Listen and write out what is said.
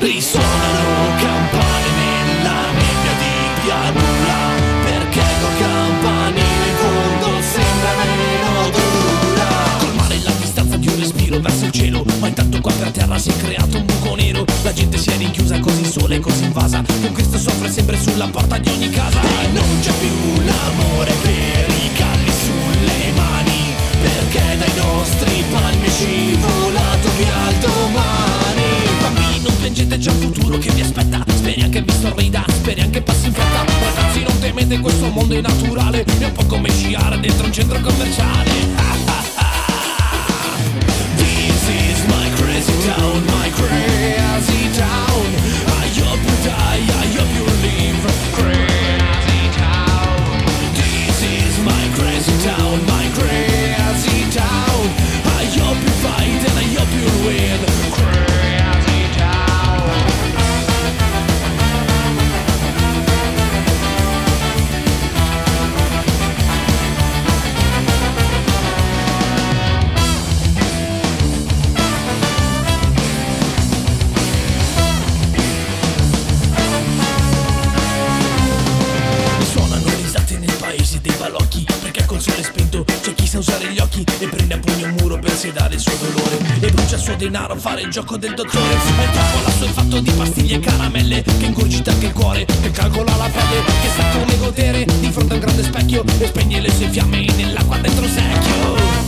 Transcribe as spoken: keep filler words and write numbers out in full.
Risuonano campane nella nebbia di pianura, perché col campanile in fondo sembra meno dura. Colmare la distanza di un respiro verso il cielo, ma intanto qua per terra si è creato un buco nero. La gente si è rinchiusa così sola e così invasa, con Cristo soffre sempre sulla porta di ogni casa. E non c'è più l'amore per i calli sulle mani, perché dai nostri palmi è scivolato via il domani. Bambini non piangete, c'è un futuro che vi aspetta, speri anche vi sorrida, speri anche passi in fretta. Ragazzi non temete, questo mondo è naturale, è un po' come sciare dentro un centro commerciale. This is my crazy town, my crazy town. I hope you die, I hope you live. Crazy town. This is my crazy town, my crazy town. I hope you fight and I hope you win. Crazy town. Suonano risate nei paesi dei balocchi, perché col sole spento c'è chi sa usare gli occhi e prende a pugno un muro per sedare il suo dolore e brucia il suo denaro a fare il gioco del dottore. E troppo lasso è fatto di pastiglie e caramelle che ingurgita anche il cuore, che calcola la pelle, che sa come godere di fronte a un grande specchio e spegne le sue fiamme nell'acqua dentro secchio.